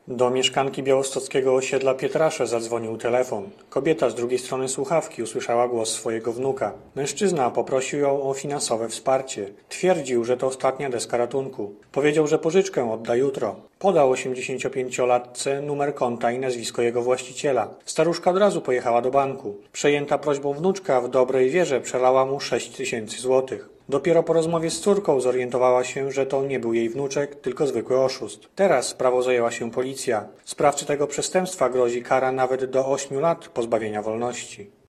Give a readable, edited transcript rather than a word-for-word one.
Do mieszkanki białostockiego osiedla Pietrasze zadzwonił telefon. Kobieta z drugiej strony słuchawki usłyszała głos swojego wnuka. Mężczyzna poprosił ją o finansowe wsparcie. Twierdził, że to ostatnia deska ratunku. Powiedział, że pożyczkę odda jutro. Podał 85-latce numer konta i nazwisko jego właściciela. Staruszka od razu pojechała do banku. Przejęta prośbą wnuczka w dobrej wierze przelała mu 6 000 złotych. Dopiero po rozmowie z córką zorientowała się, że to nie był jej wnuczek, tylko zwykły oszust. Teraz sprawą zajęła się policja. Sprawcy tego przestępstwa grozi kara nawet do 8 lat pozbawienia wolności.